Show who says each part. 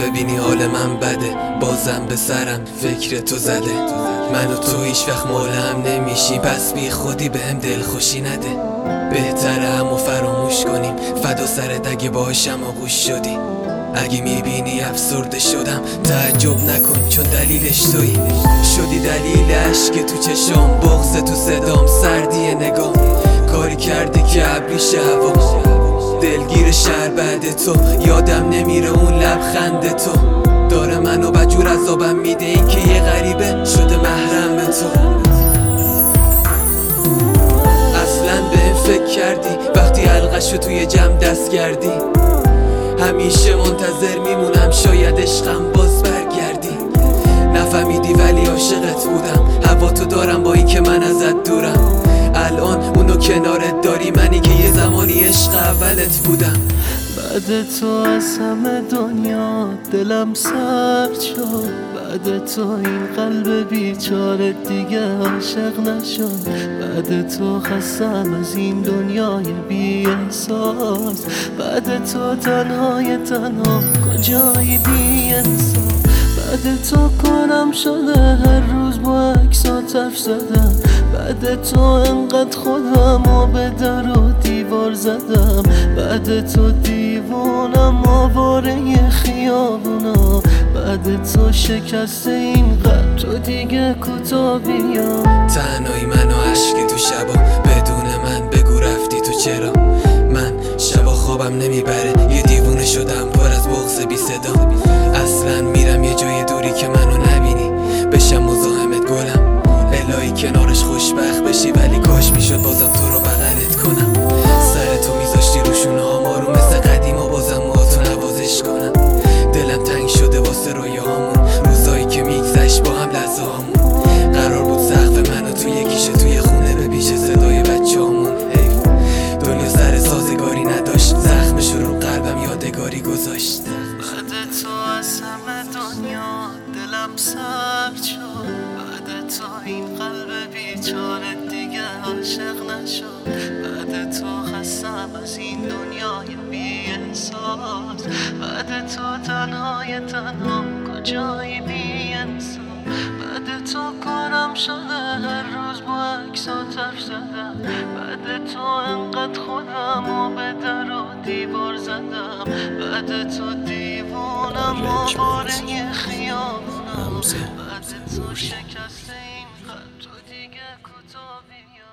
Speaker 1: ببینی حال من بده، بازم به سرم فکر تو زده. من و تو هیچ وقت مال هم نمیشی، پس بی خودی بهم دلخوشی نده. بهتره همو فراموش کنیم، فدا سرت اگه باشم آغوش شدی. اگه میبینی افسرده شدم تعجب نکن، چون دلیلش تویی. شدی دلیل عشق تو چشام، بغض تو صدام، سردی نگام. کاری کردی که ابریش هوا دلگیر شهر بعد تو. یادم نمیره اون لبخند تو، داره منو بجور عذابم میده این که یه غریبه شده محرم تو. اصلا به فکر کردی وقتی حلقشو توی جمع دست کردی؟ همیشه منتظر میمونم شاید عشقم باز برگردی. نفهمیدی ولی عاشقت بودم، هوا تو دارم با این که من ازت دورم. الان اونو کنارت داری، منی که یه زمانی عشق اولت بودم.
Speaker 2: بعد تو از همه دنیا دلم سرد شد، بعد تو این قلب بیچاره دیگه عاشق نشد. بعد تو خستم از این دنیای بی احساس، بعد تو تنهای تنها کجایی بی انصاف. بعد تو کنم شده هر روز با عکسات حرف زدم، بعد تو انقدر خودمو به در و دیوار زدم. بعد تو دیوانم آواره خیابونا، بعد تو شکست این قلب تو دیگه کوتا بیا.
Speaker 1: تنهایی من و عشقی تو شبا، بدون من بگو رفتی تو چرا. من شبا خوابم نمیبره، یه دیوونه شدم پر از بغض بی صدا. اصلا میرم یه جای دوری که منو نبینی، بشم مزاحمت گلم. الهی کنارش خوشبخت بشی، ولی کاش میشد بازم تو رو بغلت کنم. سر تو میذاشتی روشونه ها ما رو مثل قدیم و بازم موهاتو نوازش کنم. دلم تنگ شده واسه رویاهامون، روزایی که میگذشت با هم لحظه هامون. قرار بود سقف من و تو یکیشه توی خونه به پیش صدای بچه هامون. حیف دنیا سر سازگاری نداشت، زخمش رو قلبم یادگاری گذاشت.
Speaker 2: بعد تو از همه دنیا دلم سرد شد، بعد تو این قلب بیچاره دیگه عاشق نشد. بعد تو خستم از این دنیای بی احساس، بعد تو تنهای تنها کجایی بی انصاف. بعد تو کارم شده هر روز با عکسات حرف زدم، بعد تو انقدر خودمو به در و دیوار زدم. بعد تو دیوانم آواره خیابونم، بعد تو شکست این قلب تو دیگه کوتا بیا.